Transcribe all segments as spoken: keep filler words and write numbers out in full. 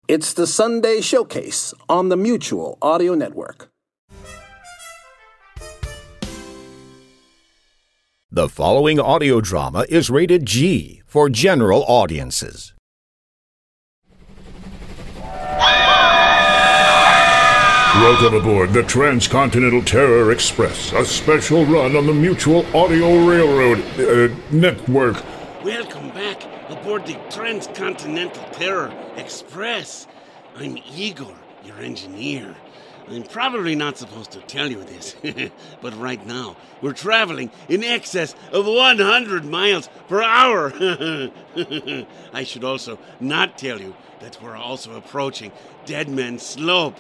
It's the Sunday Showcase on the Mutual Audio Network. The following audio drama is rated G for general audiences. Welcome aboard the Transcontinental Terror Express, a special run on the Mutual Audio Railroad uh, Network. Welcome back aboard the Transcontinental Terror Express. I'm Igor, your engineer. I'm probably not supposed to tell you this, but right now we're traveling in excess of one hundred miles per hour. I should also not tell you that we're also approaching Dead Man's Slope.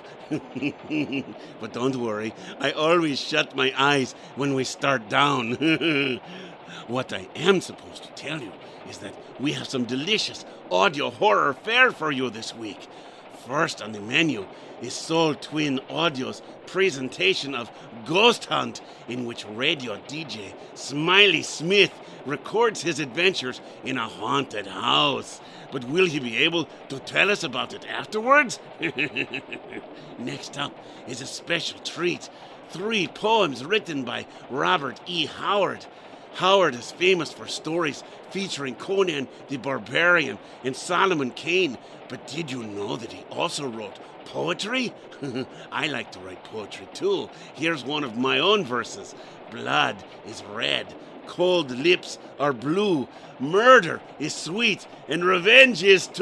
But don't worry, I always shut my eyes when we start down. What I am supposed to tell you is that we have some delicious audio horror fare for you this week. First on the menu is Soul Twin Audio's presentation of Ghost Hunt, in which radio D J Smiley Smith records his adventures in a haunted house. But will he be able to tell us about it afterwards? Next up is a special treat. Three poems written by Robert E. Howard. Howard is famous for stories featuring Conan the Barbarian and Solomon Kane. But did you know that he also wrote poetry? I like to write poetry too. Here's one of my own verses. Blood is red, cold lips are blue, murder is sweet, and revenge is too.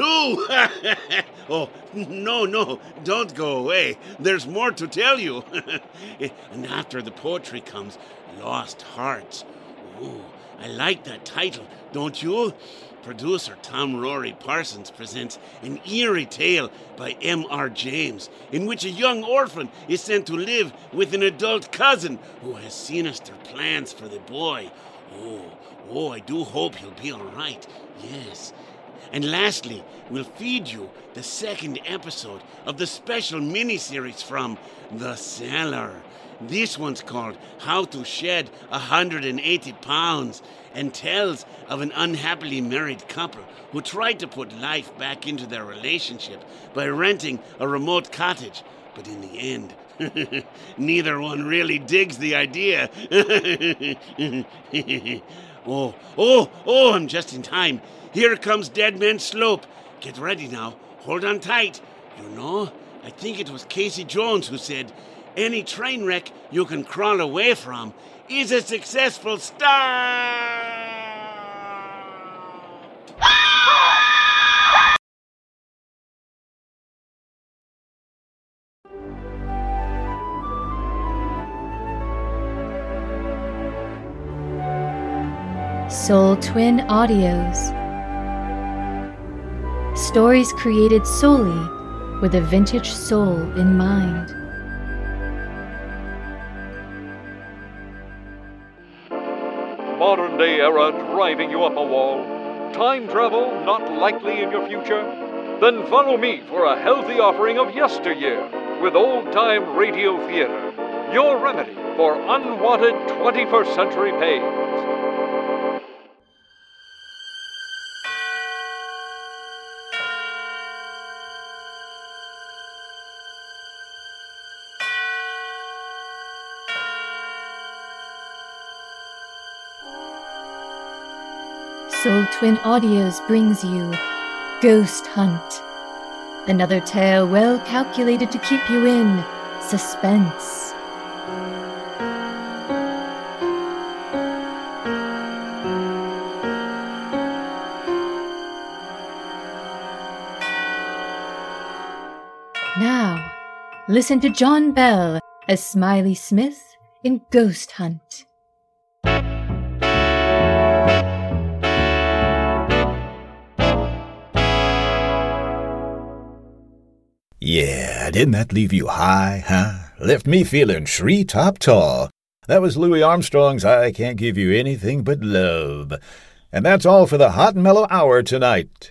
Oh, no, no, don't go away. There's more to tell you. And after the poetry comes Lost Hearts. Ooh, I like that title, don't you? Producer Tom Rory Parsons presents an eerie tale by M R James, in which a young orphan is sent to live with an adult cousin who has sinister plans for the boy. Oh, oh, I do hope he'll be all right. Yes. And lastly, we'll feed you the second episode of the special miniseries from The Cellar. This one's called How to Shed one hundred eighty pounds and tells of an unhappily married couple who tried to put life back into their relationship by renting a remote cottage. But in the end, neither one really digs the idea. oh, oh, oh, I'm just in time. Here comes Dead Man's Slope. Get ready now. Hold on tight. You know, I think it was Casey Jones who said, any train wreck you can crawl away from is a successful start. Soul Twin Audios. Stories created solely with a vintage soul in mind. Modern day era driving you up a wall? Time travel not likely in your future? Then follow me for a healthy offering of yesteryear with old-time radio theater, your remedy for unwanted twenty-first century pains. Soul Twin Audios brings you Ghost Hunt, another tale well calculated to keep you in suspense. Now, listen to John Bell as Smiley Smith in Ghost Hunt. Yeah, didn't that leave you high, huh? Left me feeling tree-top tall. That was Louis Armstrong's I Can't Give You Anything But Love. And that's all for the Hot and Mellow Hour tonight.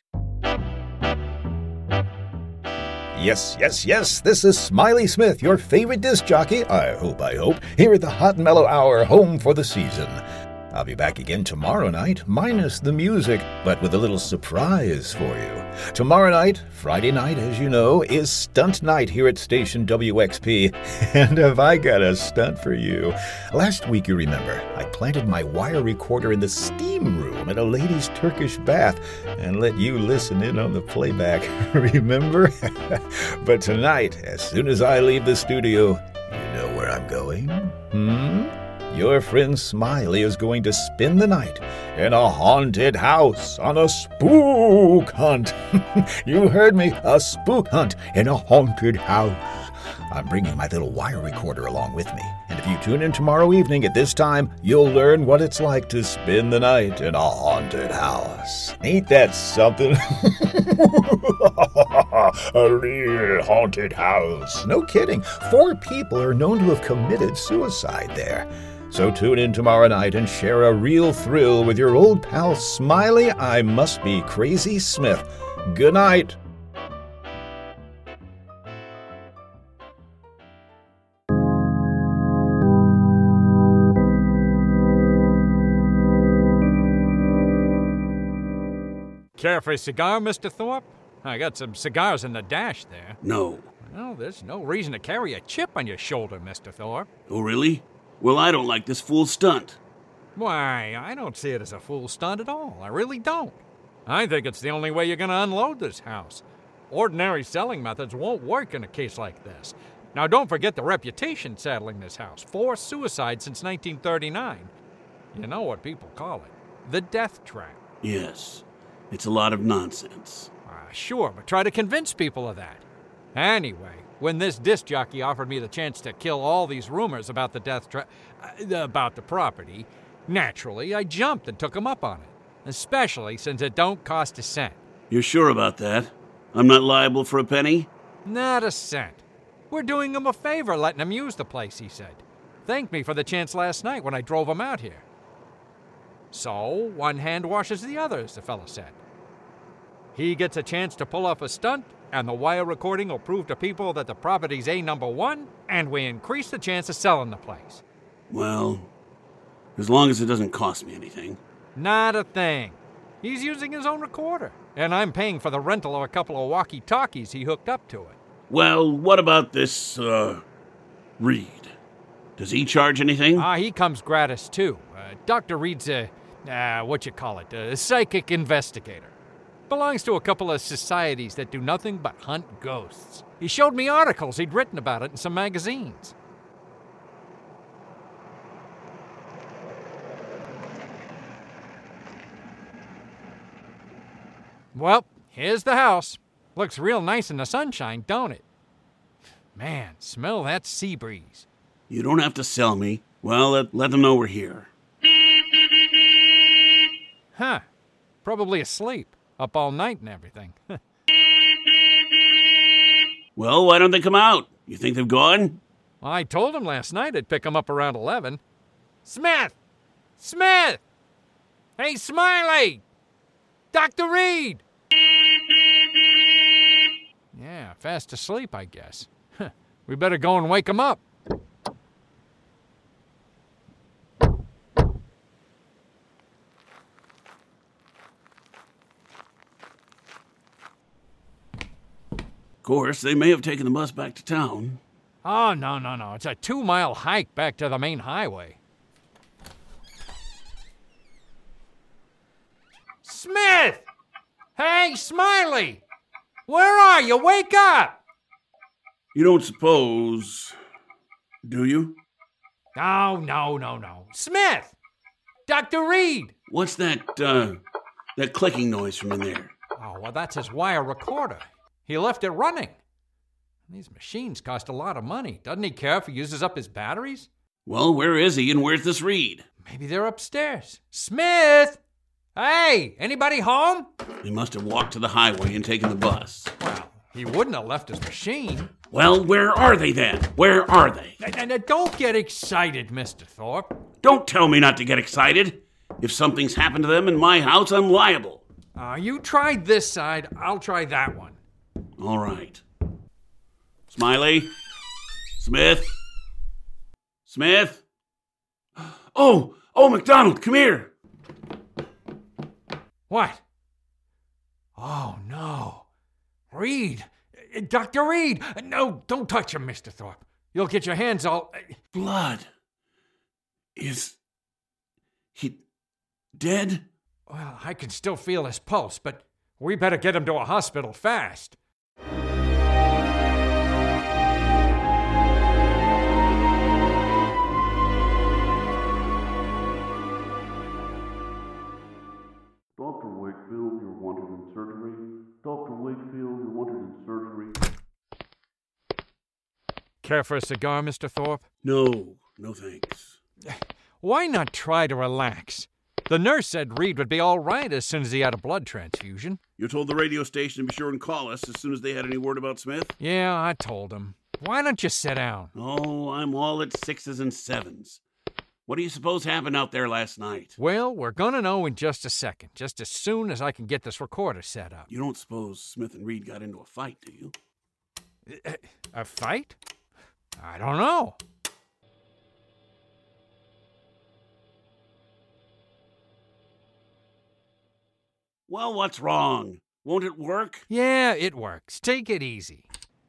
Yes, yes, yes, this is Smiley Smith, your favorite disc jockey, I hope, I hope, here at the Hot and Mellow Hour, home for the season. I'll be back again tomorrow night, minus the music, but with a little surprise for you. Tomorrow night, Friday night, as you know, is stunt night here at station W X P. And have I got a stunt for you? Last week, you remember, I planted my wire recorder in the steam room at a lady's Turkish bath and let you listen in on the playback. Remember? But tonight, as soon as I leave the studio, you know where I'm going? Hmm? Your friend Smiley is going to spend the night in a haunted house on a spook hunt. You heard me, a spook hunt in a haunted house. I'm bringing my little wire recorder along with me, and if you tune in tomorrow evening at this time, you'll learn what it's like to spend the night in a haunted house. Ain't that something? A real haunted house. No kidding. Four people are known to have committed suicide there. So tune in tomorrow night and share a real thrill with your old pal Smiley, I Must Be Crazy Smith. Good night. Care for a cigar, Mister Thorpe? I got some cigars in the dash there. No. Well, there's no reason to carry a chip on your shoulder, Mister Thorpe. Oh, really? Well, I don't like this fool stunt. Why, I don't see it as a fool stunt at all. I really don't. I think it's the only way you're going to unload this house. Ordinary selling methods won't work in a case like this. Now, don't forget the reputation saddling this house. Four suicides since nineteen thirty-nine. You know what people call it. The death trap. Yes. It's a lot of nonsense. Uh, sure, but try to convince people of that. Anyway, when this disc jockey offered me the chance to kill all these rumors about the death trap, uh, about the property, naturally I jumped and took him up on it, especially since it don't cost a cent. You're sure about that? I'm not liable for a penny? Not a cent. We're doing him a favor letting him use the place, he said. Thanked me for the chance last night when I drove him out here. So, one hand washes the other, as the fella said. He gets a chance to pull off a stunt, and the wire recording will prove to people that the property's A number one, and we increase the chance of selling the place. Well, as long as it doesn't cost me anything. Not a thing. He's using his own recorder, and I'm paying for the rental of a couple of walkie-talkies he hooked up to it. Well, what about this, uh, Reed? Does he charge anything? Ah, he comes gratis, too. Uh, Doctor Reed's a, uh, what you call it, a psychic investigator. Belongs to a couple of societies that do nothing but hunt ghosts. He showed me articles he'd written about it in some magazines. Well, here's the house. Looks real nice in the sunshine, don't it? Man, smell that sea breeze. You don't have to sell me. Well, let, let them know we're here. Huh. Probably asleep. Up all night and everything. Well, why don't they come out? You think they've gone? I told him last night I'd pick him up around eleven. Smith! Smith! Hey, Smiley! Doctor Reed! Yeah, fast asleep, I guess. We better go and wake him up. Of course, they may have taken the bus back to town. Oh, no, no, no. It's a two-mile hike back to the main highway. Smith! Hey, Smiley! Where are you? Wake up! You don't suppose... do you? No, no, no, no. Smith! Doctor Reed! What's that, uh, that clicking noise from in there? Oh, well, that's his wire recorder. He left it running. These machines cost a lot of money. Doesn't he care if he uses up his batteries? Well, where is he and where's this Reed? Maybe they're upstairs. Smith! Hey, anybody home? He must have walked to the highway and taken the bus. Well, he wouldn't have left his machine. Well, where are they then? Where are they? And, and don't get excited, Mister Thorpe. Don't tell me not to get excited. If something's happened to them in my house, I'm liable. Uh, you tried this side, I'll try that one. All right. Smiley? Smith? Smith? Oh! Oh, McDonald, come here! What? Oh, no. Reed! Doctor Reed! No, don't touch him, Mister Thorpe. You'll get your hands all... Blood. Is he dead? Well, I can still feel his pulse, but we better get him to a hospital fast. Doctor Wakefield, you're wanted in surgery. Doctor Wakefield, you're wanted in surgery. Care for a cigar, Mister Thorpe? No, no thanks. Why not try to relax? The nurse said Reed would be all right as soon as he had a blood transfusion. You told the radio station to be sure and call us as soon as they had any word about Smith? Yeah, I told him. Why don't you sit down? Oh, I'm all at sixes and sevens. What do you suppose happened out there last night? Well, we're gonna know in just a second, just as soon as I can get this recorder set up. You don't suppose Smith and Reed got into a fight, do you? A fight? I don't know. Well, what's wrong? Won't it work? Yeah, it works. Take it easy.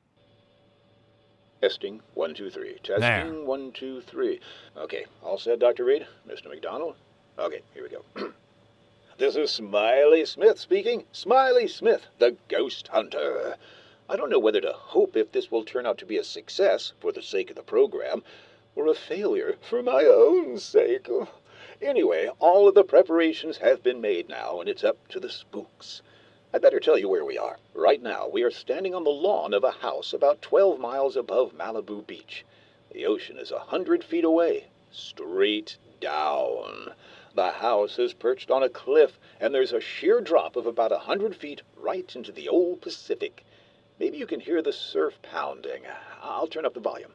Testing, one, two, three. Testing, There. one, two, three. Okay, all set, Doctor Reed? Mister McDonald? Okay, here we go. This is Smiley Smith speaking. Smiley Smith, the ghost hunter. I don't know whether to hope if this will turn out to be a success for the sake of the program, or a failure for my own sake. Anyway, all of the preparations have been made now, and it's up to the spooks. I'd better tell you where we are. Right now, we are standing on the lawn of a house about twelve miles above Malibu Beach. The ocean is a hundred feet away, straight down. The house is perched on a cliff, and there's a sheer drop of about a hundred feet right into the old Pacific. Maybe you can hear the surf pounding. I'll turn up the volume.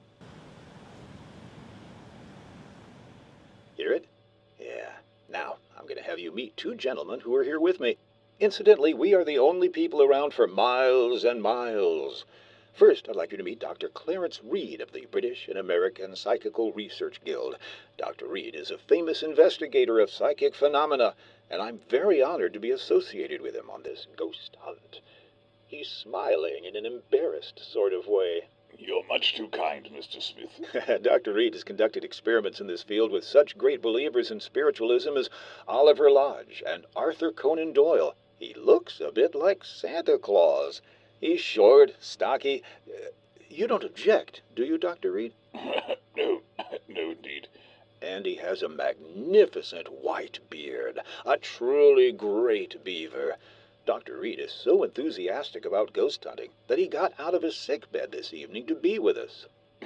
Hear it? Yeah. Now, I'm going to have you meet two gentlemen who are here with me. Incidentally, we are the only people around for miles and miles. First, I'd like you to meet Doctor Clarence Reed of the British and American Psychical Research Guild. Doctor Reed is a famous investigator of psychic phenomena, and I'm very honored to be associated with him on this ghost hunt. He's smiling in an embarrassed sort of way. You're much too kind, Mister Smith. Doctor Reed has conducted experiments in this field with such great believers in spiritualism as Oliver Lodge and Arthur Conan Doyle. He looks a bit like Santa Claus. He's short, stocky. Uh, you don't object, do you, Doctor Reed? no, no indeed. And he has a magnificent white beard, a truly great beaver. Doctor Reed is so enthusiastic about ghost hunting that he got out of his sickbed this evening to be with us.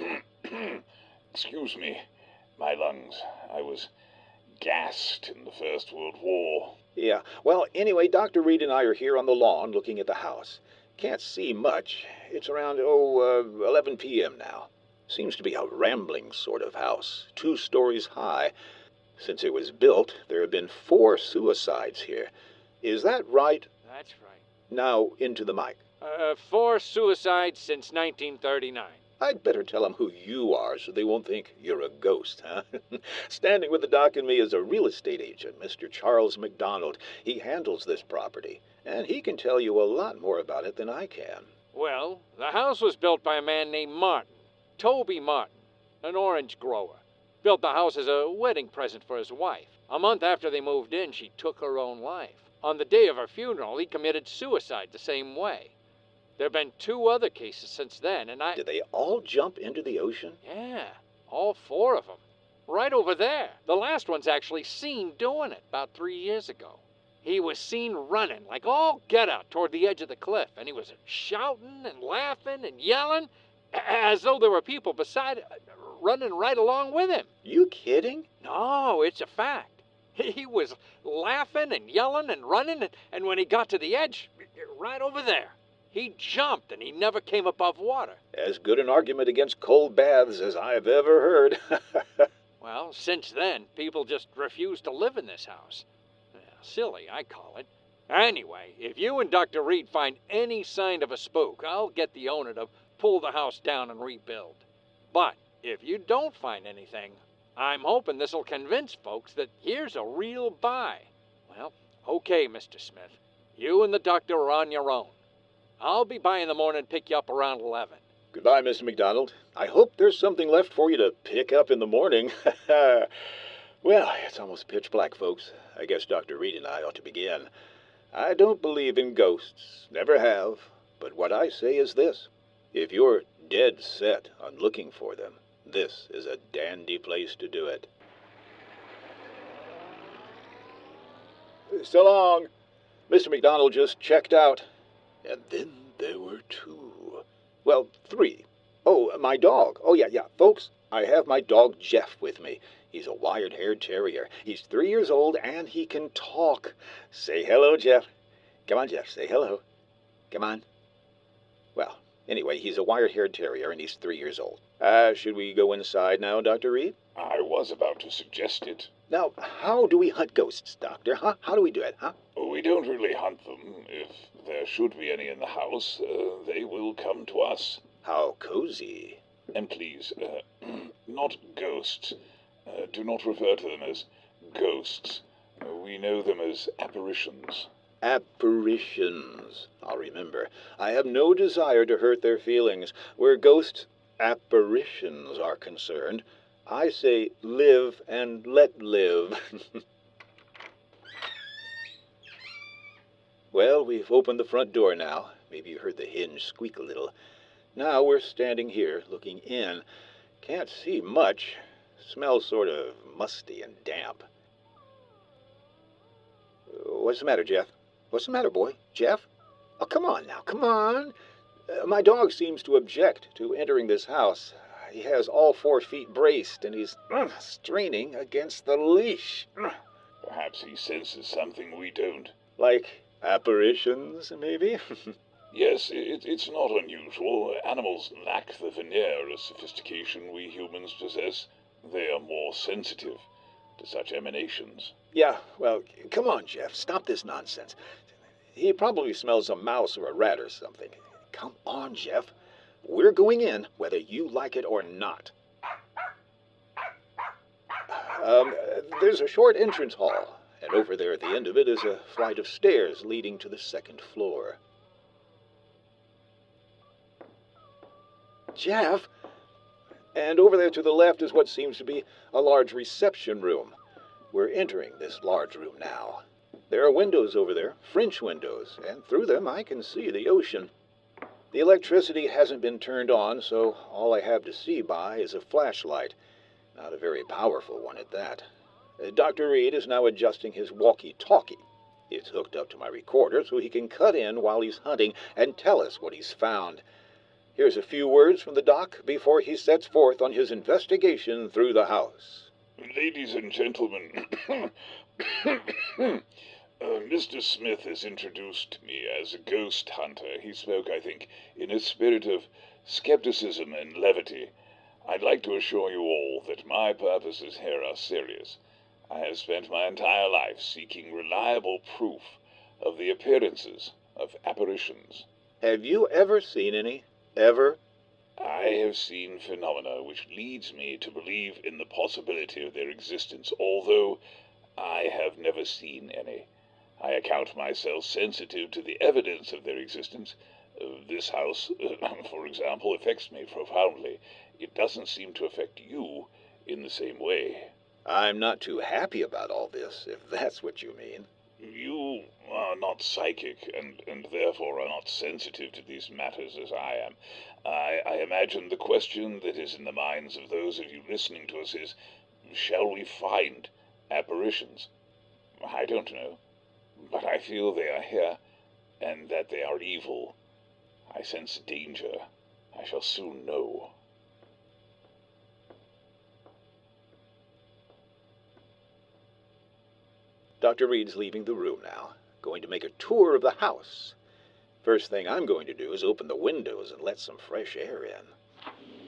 Excuse me, my lungs. I was gassed in the First World War. Yeah, well, anyway, Doctor Reed and I are here on the lawn looking at the house. Can't see much. It's around, oh, uh, eleven p.m. now. Seems to be a rambling sort of house, two stories high. Since it was built, there have been four suicides here. Is that right? That's right. Now, into the mic. Uh, four suicides since nineteen thirty-nine. I'd better tell them who you are so they won't think you're a ghost, huh? Standing with the doc and me is a real estate agent, Mister Charles McDonald. He handles this property, and he can tell you a lot more about it than I can. Well, the house was built by a man named Martin, Toby Martin, an orange grower. Built the house as a wedding present for his wife. A month after they moved in, she took her own life. On the day of her funeral, he committed suicide the same way. There have been two other cases since then, and I... Did they all jump into the ocean? Yeah, all four of them. Right over there. The last one's actually seen doing it about three years ago. He was seen running, like all get out, toward the edge of the cliff, and he was shouting and laughing and yelling, as though there were people beside, running right along with him. You kidding? No, it's a fact. He was laughing and yelling and running, and, and when he got to the edge, right over there, he jumped and he never came above water. As good an argument against cold baths as I've ever heard. Well, since then, people just refuse to live in this house. Silly, I call it. Anyway, if you and Doctor Reed find any sign of a spook, I'll get the owner to pull the house down and rebuild. But if you don't find anything, I'm hoping this'll convince folks that here's a real buy. Well, okay, Mister Smith. You and the doctor are on your own. I'll be by in the morning and pick you up around eleven. Goodbye, Mister McDonald. I hope there's something left for you to pick up in the morning. Well, it's almost pitch black, folks. I guess Doctor Reed and I ought to begin. I don't believe in ghosts. Never have. But what I say is this. If you're dead set on looking for them, this is a dandy place to do it. So long. Mister McDonald just checked out. And then there were two. Well, three. Oh, my dog. Oh, yeah, yeah. Folks, I have my dog Jeff with me. He's a wire-haired terrier. He's three years old, and he can talk. Say hello, Jeff. Come on, Jeff. Say hello. Come on. Well, anyway, he's a wire-haired terrier, and he's three years old. Uh, should we go inside now, Doctor Reed? I was about to suggest it. Now, how do we hunt ghosts, Doctor? Huh? How do we do it, huh? We don't really hunt them. If there should be any in the house, uh, they will come to us. How cozy. And please, uh, not ghosts. Uh, do not refer to them as ghosts. Uh, we know them as apparitions. Apparitions. I'll remember. I have no desire to hurt their feelings. Where ghost apparitions are concerned, I say live and let live. Well, we've opened the front door now. Maybe you heard the hinge squeak a little. Now we're standing here, looking in. Can't see much. Smells sort of musty and damp. What's the matter, Jeff? What's the matter, boy? Jeff? Oh, come on now, come on. Uh, my dog seems to object to entering this house. He has all four feet braced, and he's uh, straining against the leash. Perhaps he senses something we don't. Like apparitions, maybe? Yes, it, it's not unusual. Animals lack the veneer of sophistication we humans possess. They are more sensitive to such emanations. Yeah, well, come on, Jeff. Stop this nonsense. He probably smells a mouse or a rat or something. Come on, Jeff. We're going in, whether you like it or not. Um, there's a short entrance hall, and over there at the end of it is a flight of stairs leading to the second floor. Jeff? And over there to the left is what seems to be a large reception room. We're entering this large room now. There are windows over there, French windows, and through them I can see the ocean. The electricity hasn't been turned on, so all I have to see by is a flashlight. Not a very powerful one at that. Uh, Doctor Reed is now adjusting his walkie-talkie. It's hooked up to my recorder so he can cut in while he's hunting and tell us what he's found. Here's a few words from the doc before he sets forth on his investigation through the house. Ladies and gentlemen, uh, Mister Smith has introduced me as a ghost hunter. He spoke, I think, in a spirit of skepticism and levity. I'd like to assure you all that my purposes here are serious. I have spent my entire life seeking reliable proof of the appearances of apparitions. Have you ever seen any? Ever? I have seen phenomena which leads me to believe in the possibility of their existence, although I have never seen any. I account myself sensitive to the evidence of their existence. Uh, this house, uh, for example, affects me profoundly. It doesn't seem to affect you in the same way. I'm not too happy about all this, if that's what you mean. You are not psychic, and, and therefore are not sensitive to these matters as I am. I, I imagine the question that is in the minds of those of you listening to us is, shall we find apparitions? I don't know, but I feel they are here, and that they are evil. I sense danger. I shall soon know. Doctor Reed's leaving the room now, going to make a tour of the house. First thing I'm going to do is open the windows and let some fresh air in.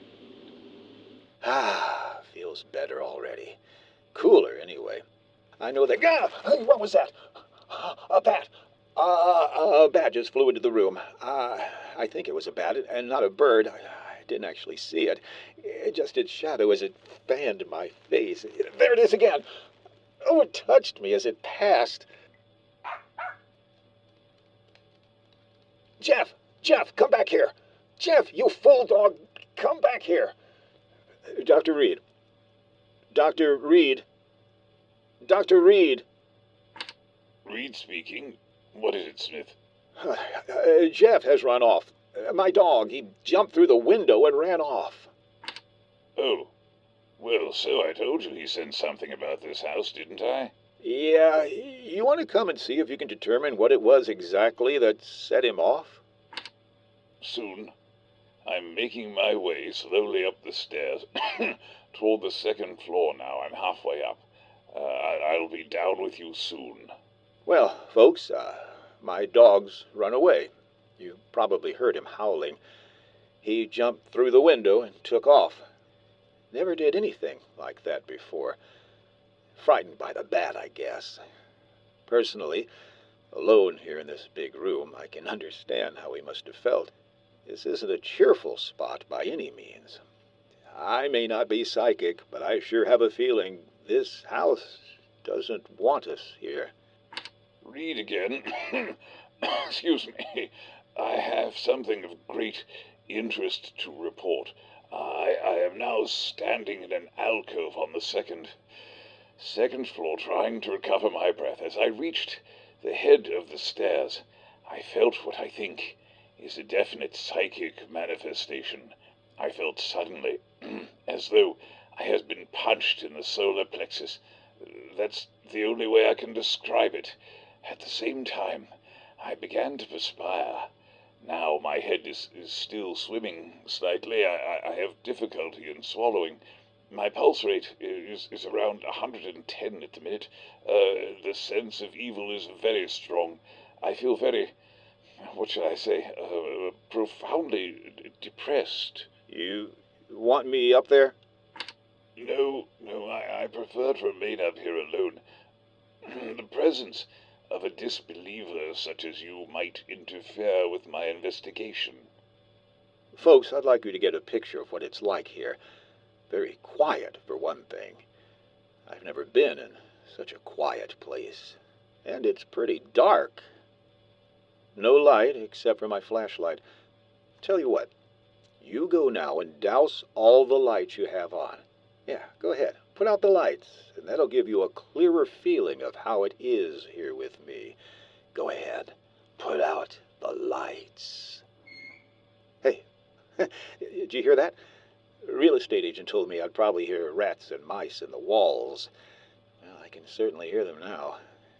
Ah, feels better already. Cooler, anyway. I know that... Ah, hey, what was that? A bat. Uh, a bat just flew into the room. Uh, I think it was a bat and not a bird. I, I didn't actually see it. It just its shadow as it fanned my face. There it is again. Oh, it touched me as it passed. Jeff! Jeff, come back here! Jeff, you fool dog! Come back here! Doctor Reed. Doctor Reed. Doctor Reed. Reed speaking. What is it, Smith? Uh, Jeff has run off. Uh, my dog, he jumped through the window and ran off. Oh. Well, so I told you he sent something about this house, didn't I? Yeah, you want to come and see if you can determine what it was exactly that set him off? Soon. I'm making my way slowly up the stairs toward the second floor now. I'm halfway up. Uh, I'll be down with you soon. Well, folks, uh, my dog's run away. You probably heard him howling. He jumped through the window and took off. Never did anything like that before. Frightened by the bat, I guess. Personally, alone here in this big room, I can understand how he must have felt. This isn't a cheerful spot by any means. I may not be psychic, but I sure have a feeling this house doesn't want us here. Reed again. Excuse me. I have something of great interest to report. I, I am now standing in an alcove on the second, second floor, trying to recover my breath. As I reached the head of the stairs, I felt what I think is a definite psychic manifestation. I felt suddenly as though I had been punched in the solar plexus. That's the only way I can describe it. At the same time, I began to perspire. Now my head is, is still swimming slightly. I, I have difficulty in swallowing. My pulse rate is, is around one hundred ten at the minute. Uh, the sense of evil is very strong. I feel very, what should I say, uh, profoundly d- depressed. You want me up there? No, no, I, I prefer to remain up here alone. The presence of a disbeliever such as you might interfere with my investigation. Folks, I'd like you to get a picture of what it's like here. Very quiet, for one thing. I've never been in such a quiet place. And it's pretty dark. No light except for my flashlight. Tell you what, you go now and douse all the lights you have on. Yeah, go ahead. Put out the lights, and that'll give you a clearer feeling of how it is here with me. Go ahead. Put out the lights. Hey, did you hear that? A real estate agent told me I'd probably hear rats and mice in the walls. Well, I can certainly hear them now.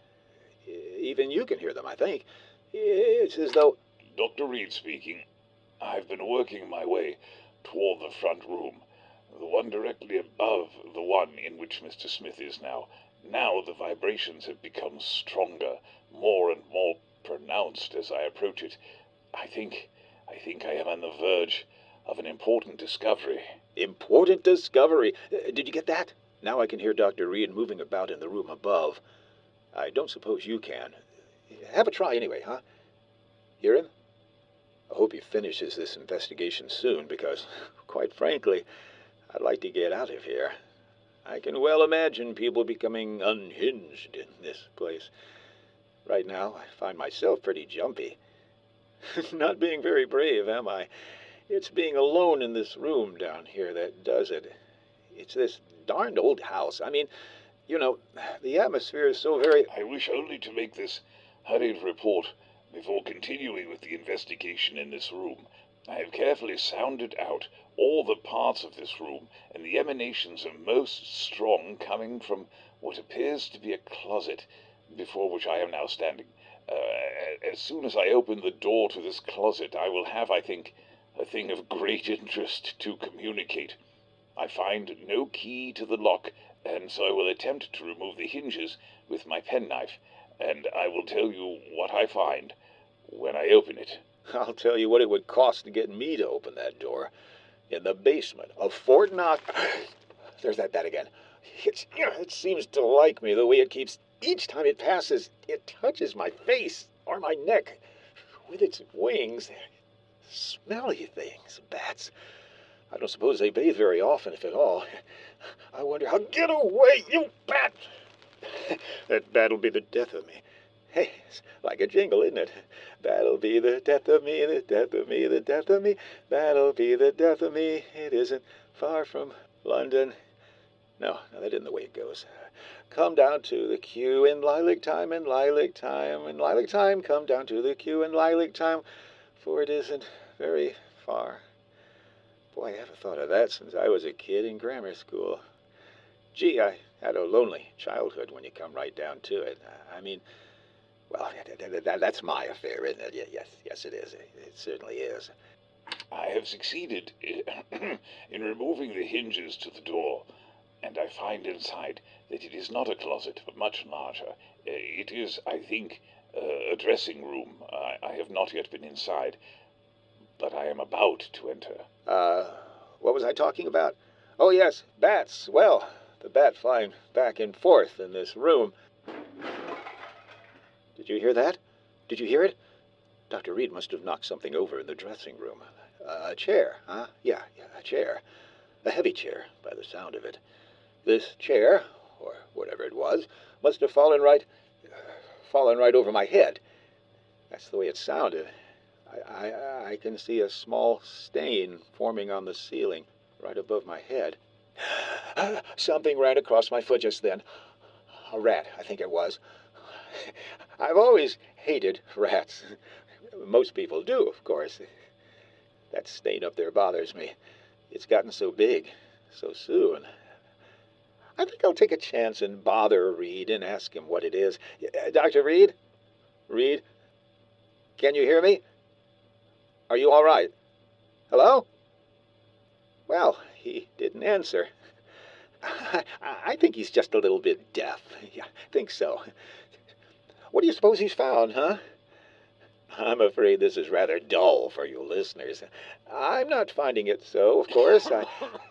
Even you can hear them, I think. It's as though... Doctor Reed speaking. I've been working my way toward the front room. The one directly above the one in which Mister Smith is now. Now the vibrations have become stronger, more and more pronounced as I approach it. I think, I think I am on the verge of an important discovery. Important discovery? Uh, did you get that? Now I can hear Doctor Reed moving about in the room above. I don't suppose you can. Have a try anyway, huh? Hear him? I hope he finishes this investigation soon, because, quite frankly, I'd like to get out of here. I can well imagine people becoming unhinged in this place. Right now, I find myself pretty jumpy. Not being very brave, am I? It's being alone in this room down here that does it. It's this darned old house. I mean, you know, the atmosphere is so very... I wish only to make this hurried report before continuing with the investigation in this room. I have carefully sounded out all the parts of this room, and the emanations are most strong coming from what appears to be a closet, before which I am now standing. Uh, as soon as I open the door to this closet, I will have, I think, a thing of great interest to communicate. I find no key to the lock, and so I will attempt to remove the hinges with my penknife, and I will tell you what I find when I open it. I'll tell you what it would cost to get me to open that door. In the basement of Fort Knox. There's that bat again. It's, you know, it seems to like me the way it keeps... Each time it passes, it touches my face or my neck with its wings. Smelly things, bats. I don't suppose they bathe very often, if at all. I wonder how... Get away, you bat! That bat will be the death of me. Hey, it's like a jingle, isn't it? That'll be the death of me, the death of me, the death of me. That'll be the death of me. It isn't far from London. No, no, that isn't the way it goes. Come down to the queue in lilac time, in lilac time, in lilac time. Come down to the queue in lilac time, for it isn't very far. Boy, I haven't thought of that since I was a kid in grammar school. Gee, I had a lonely childhood when you come right down to it. I mean, well, that, that, that's my affair, isn't it? Yes, yes, it is. It certainly is. I have succeeded in removing the hinges to the door, and I find inside that it is not a closet, but much larger. It is, I think, uh, a dressing room. I, I have not yet been inside, but I am about to enter. Uh, what was I talking about? Oh, yes, bats. Well, the bat flying back and forth in this room. Did you hear that? Did you hear it? Doctor Reed must have knocked something over in the dressing room. Uh, a chair, huh? Yeah, yeah, a chair. A heavy chair, by the sound of it. This chair, or whatever it was, must have fallen right, uh, fallen right over my head. That's the way it sounded. I, I, I can see a small stain forming on the ceiling, right above my head. Something ran across my foot just then. A rat, I think it was. I've always hated rats. Most people do, of course. That stain up there bothers me. It's gotten so big, so soon. I think I'll take a chance and bother Reed and ask him what it is. Uh, Doctor Reed? Reed? Can you hear me? Are you all right? Hello? Well, he didn't answer. I, I think he's just a little bit deaf. Yeah, I think so. What do you suppose he's found, huh? I'm afraid this is rather dull for you listeners. I'm not finding it so, of course. I...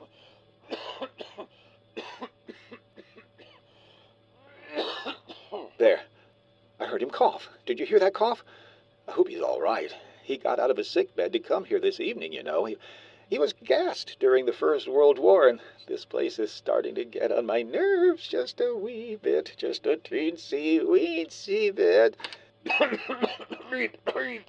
There. I heard him cough. Did you hear that cough? I hope he's all right. He got out of his sick bed to come here this evening, you know. He, he was gassed during the First World War, and this place is starting to get on my nerves just a wee bit, just a teensy, weensy bit. Reed, Reed,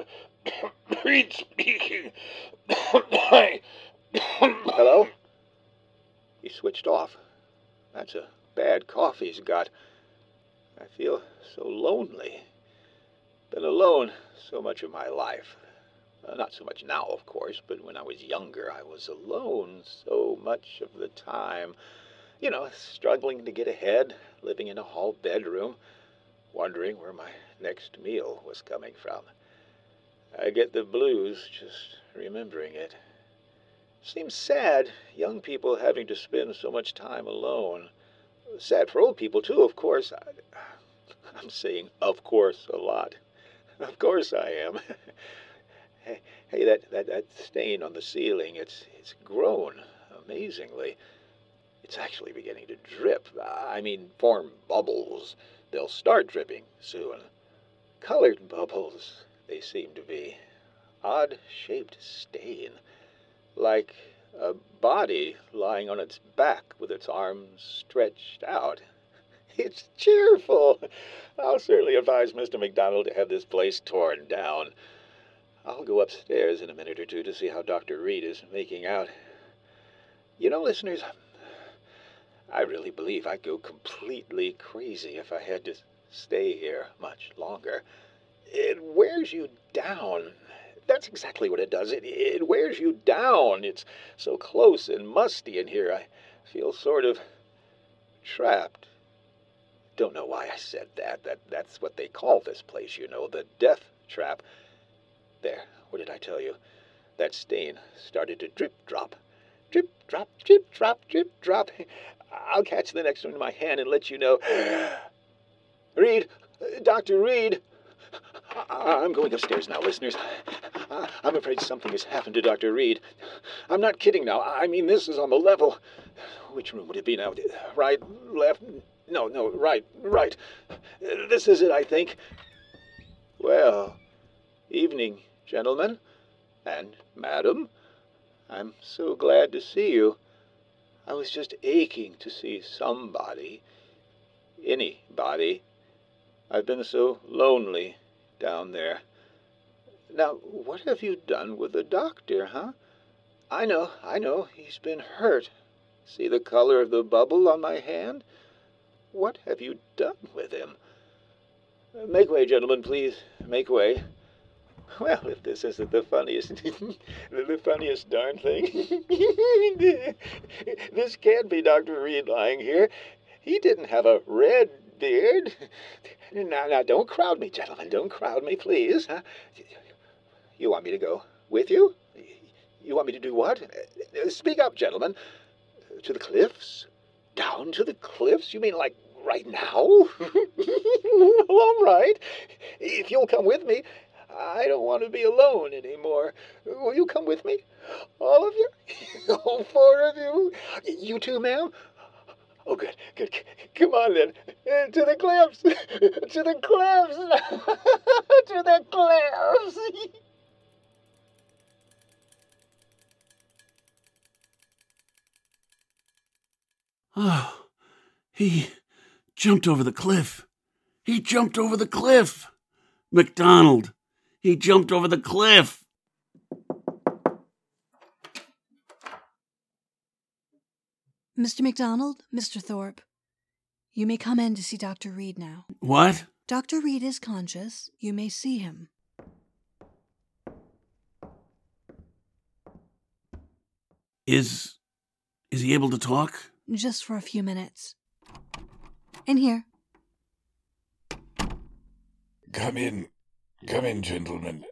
Reed speaking. I... Hello? He switched off. That's a bad cough he's got. I feel so lonely. Been alone so much of my life. Uh, not so much now, of course, but when I was younger, I was alone so much of the time. You know, struggling to get ahead, living in a hall bedroom, wondering where my next meal was coming from. I get the blues just remembering it. Seems sad, young people having to spend so much time alone. Sad for old people, too, of course. I, I'm saying of course a lot. Of course I am. hey, hey that, that, that stain on the ceiling, it's, it's grown amazingly. It's actually beginning to drip. I mean, form bubbles. They'll start dripping soon. Colored bubbles, they seem to be. Odd-shaped stain. Like a body lying on its back with its arms stretched out. It's cheerful. I'll certainly advise Mister McDonald to have this place torn down. I'll go upstairs in a minute or two to see how Doctor Reed is making out. You know, listeners, I really believe I'd go completely crazy if I had to stay here much longer. It wears you down. That's exactly what it does. It, it wears you down. It's so close and musty in here. I feel sort of trapped. Don't know why I said that. That that's what they call this place, you know, the death trap. There, what did I tell you? That stain started to drip drop. Drip drop, drip drop, drip drop. I'll catch the next one in my hand and let you know. Reed, Doctor Reed. I'm going upstairs now, listeners. I'm afraid something has happened to Doctor Reed. I'm not kidding now. I mean, this is on the level. Which room would it be now? Right, left? No, no, right, right. This is it, I think. Well, evening, gentlemen and madam. I'm so glad to see you. I was just aching to see somebody, anybody, I've been so lonely down there. Now, what have you done with the doctor, huh? I know, I know, he's been hurt. See the color of the bubble on my hand? What have you done with him? Make way, gentlemen, please. Make way. Well, if this isn't the funniest, the funniest darn thing. This can't be Doctor Reed lying here. He didn't have a red beard. Now, now, don't crowd me, gentlemen. Don't crowd me, please. Huh? You want me to go with you? You want me to do what? Speak up, gentlemen. To the cliffs? Down to the cliffs? You mean like right now? Well, all right. If you'll come with me, I don't want to be alone anymore. Will you come with me? All of you? All four of you? You too, ma'am? Oh, good, good. Come on, then. Uh, to the cliffs. To the cliffs. To the cliffs. Oh, he jumped over the cliff. He jumped over the cliff. MacDonald, he jumped over the cliff. Mister MacDonald, Mister Thorpe, you may come in to see Doctor Reed now. What? Doctor Reed is conscious. You may see him. Is... is he able to talk? Just for a few minutes. In here. Come in. Come in, gentlemen.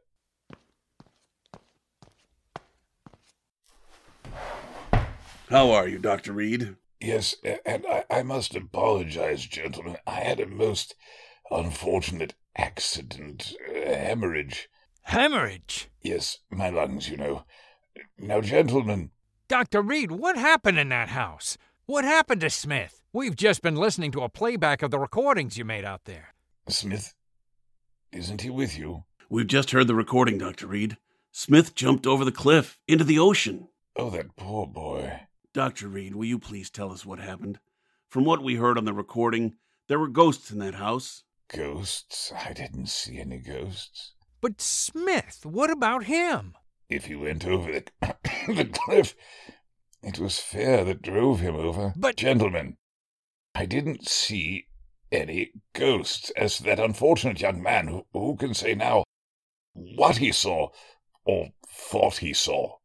How are you, Doctor Reed? Yes, and I, I must apologize, gentlemen. I had a most unfortunate accident. Uh, hemorrhage. Hemorrhage? Yes, my lungs, you know. Now, gentlemen... Doctor Reed, what happened in that house? What happened to Smith? We've just been listening to a playback of the recordings you made out there. Smith? Isn't he with you? We've just heard the recording, Doctor Reed. Smith jumped over the cliff, into the ocean. Oh, that poor boy. Doctor Reed, will you please tell us what happened? From what we heard on the recording, there were ghosts in that house. Ghosts? I didn't see any ghosts. But Smith, what about him? If he went over the, the cliff, it was fear that drove him over. But... Gentlemen, I didn't see any ghosts. As that unfortunate young man who, who can say now what he saw, or thought he saw.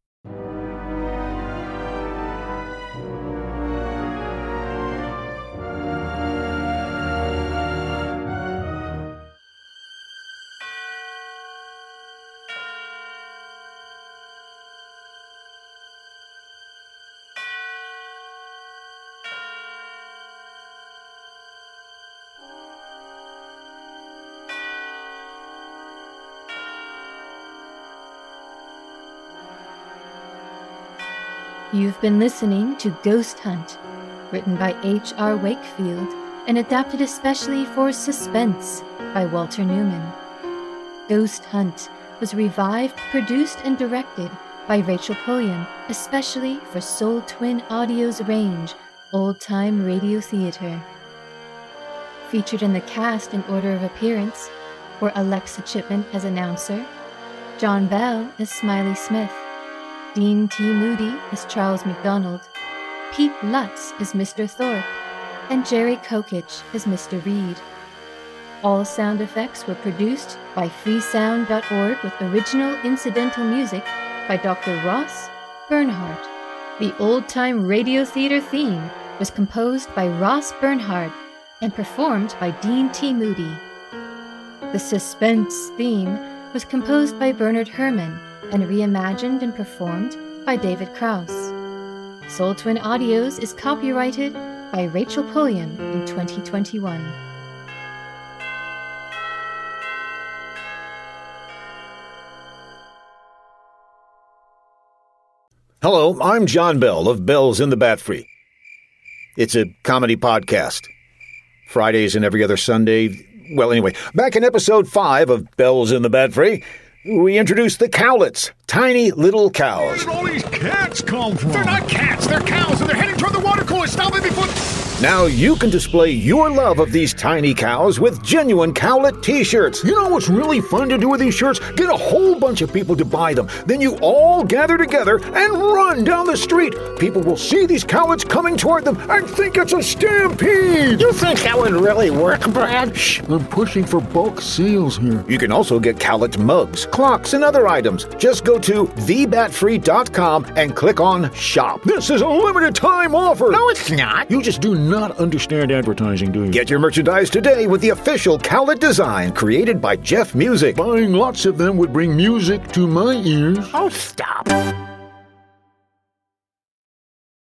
You've been listening to Ghost Hunt, written by H R Wakefield and adapted especially for Suspense by Walter Newman. Ghost Hunt was revived, produced, and directed by Rachel Pulliam, especially for Soul Twin Audio's range, Old Time Radio Theater. Featured in the cast in order of appearance were Alexa Chipman as announcer, John Bell as Smiley Smith, Dean T. Moody as Charles MacDonald, Pete Lutz as Mister Thorpe, and Jerry Kokich as Mister Reed. All sound effects were produced by freesound dot org with original incidental music by Doctor Ross Bernhardt. The Old Time Radio Theater theme was composed by Ross Bernhardt and performed by Dean T. Moody. The Suspense theme was composed by Bernard Herrmann and reimagined and performed by David Krause. Soul Twin Audios is copyrighted by Rachel Pulliam in twenty twenty-one. Hello, I'm John Bell of Bells in the Bat Free. It's a comedy podcast. Fridays and every other Sunday. Well, anyway, back in episode five of Bells in the Bat Free, we introduced the Cowlets, tiny little cows. Where did all these cats come from? They're not cats, they're cows, and they're heading toward the water cooler. Stop it before... Now you can display your love of these tiny cows with genuine Cowlet t-shirts. You know what's really fun to do with these shirts? Get a whole bunch of people to buy them. Then you all gather together and run down the street. People will see these Cowlets coming toward them and think it's a stampede. You think that would really work, Brad? Shh, I'm pushing for bulk sales here. You can also get Cowlet mugs, clocks, and other items. Just go to the bat free dot com and click on Shop. This is a limited time offer. No, it's not. You just do not understand advertising, do you? Get your merchandise today with the official Cowlet design created by Jeff Music. Buying lots of them would bring music to my ears. Oh, stop.